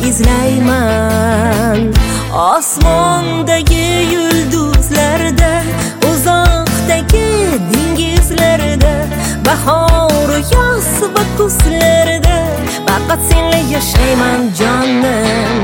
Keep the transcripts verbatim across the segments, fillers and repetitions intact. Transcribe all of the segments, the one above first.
izlayman. Osmondagi yulduzlarda, uzoqdagi dengizlarda, bahor yoz va kuzlarda faqat senla yashayman jonim.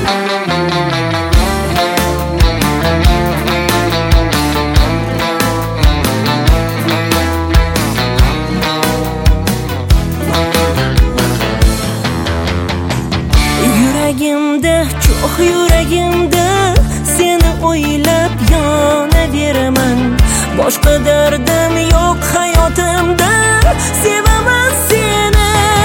Yuragimda, cho'q yuragimda seni o'ylab yonaveraman. Boshqa dardim yo'q hayotimda, sevaman seni.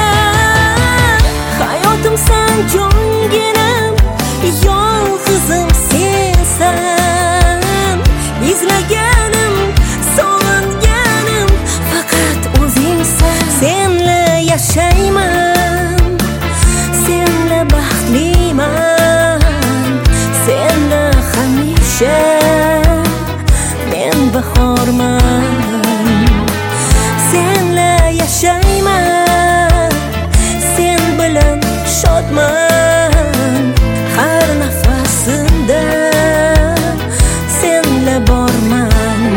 Hayotimsan, jonginam, yolg'izim sensan. Izlaganim, sog'inganim faqat o'zingsan. Senla yashayman, senla baxtliman, senla hamisha men bahorman. Senla yashayman, sen bilan shodman, har nafasimda senla borman.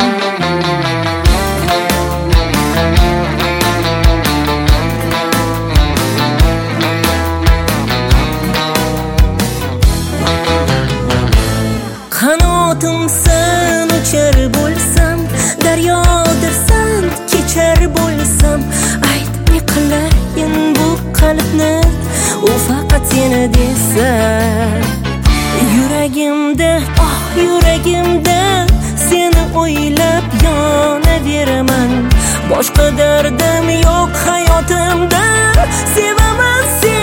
Qanotimsan, uchar bo'lsam, daryodirsan, kechar bo'lsam, ayt ne qilayin bu qalbni, u faqat seni desa. Yuragimda, oh yuragimda seni o'ylab yonaveraman. Boshqa dardim yo'q hayotimda, sevaman seni.